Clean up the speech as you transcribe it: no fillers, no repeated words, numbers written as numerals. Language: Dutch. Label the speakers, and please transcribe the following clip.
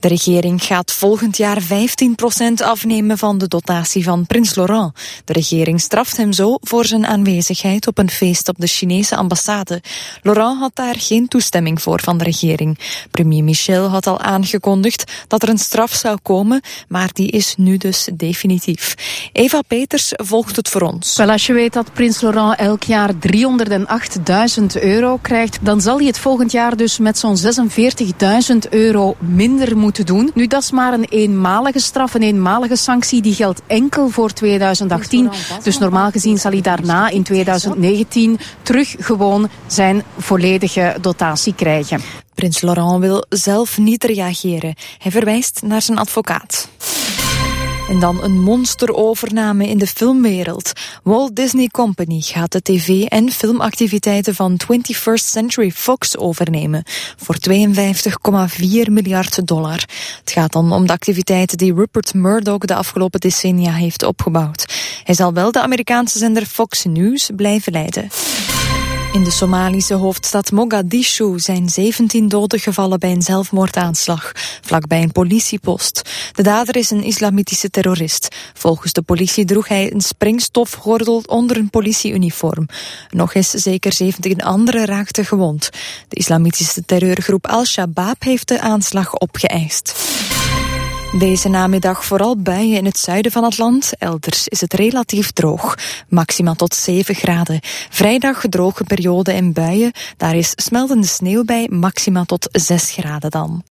Speaker 1: De regering gaat volgend jaar 15% afnemen van de dotatie van prins Laurent. De regering straft hem zo voor zijn aanwezigheid op een feest op de Chinese ambassade. Laurent had daar geen toestemming voor van de regering. Premier Michel had al aangekondigd dat er een straf zou komen, maar die is nu dus definitief. Eva Peters volgt het voor ons.
Speaker 2: Wel, als je weet dat prins Laurent elk jaar 308.000 euro krijgt, dan zal hij het volgend jaar dus met zo'n 46.000 euro minder moeten doen. Nu, dat is maar een eenmalige straf, een eenmalige sanctie. Die geldt enkel voor 2018. Dus normaal gezien zal hij daarna in 2019 terug gewoon zijn volledige dotatie krijgen.
Speaker 1: Prins Laurent wil zelf niet reageren. Hij verwijst naar zijn advocaat. En dan een monsterovername in de filmwereld. Walt Disney Company gaat de tv- en filmactiviteiten van 21st Century Fox overnemen voor $52,4 miljard. Het gaat dan om de activiteiten die Rupert Murdoch de afgelopen decennia heeft opgebouwd. Hij zal wel de Amerikaanse zender Fox News blijven leiden. In de Somalische hoofdstad Mogadishu zijn 17 doden gevallen bij een zelfmoordaanslag, vlakbij een politiepost. De dader is een islamitische terrorist. Volgens de politie droeg hij een springstofgordel onder een politieuniform. Nog eens zeker 17 anderen raakten gewond. De islamitische terreurgroep Al-Shabaab heeft de aanslag opgeëist. Deze namiddag vooral buien in het zuiden van het land. Elders is het relatief droog. Maxima tot 7 graden. Vrijdag droge periode en buien. Daar is smeltende sneeuw bij. Maxima tot 6 graden dan.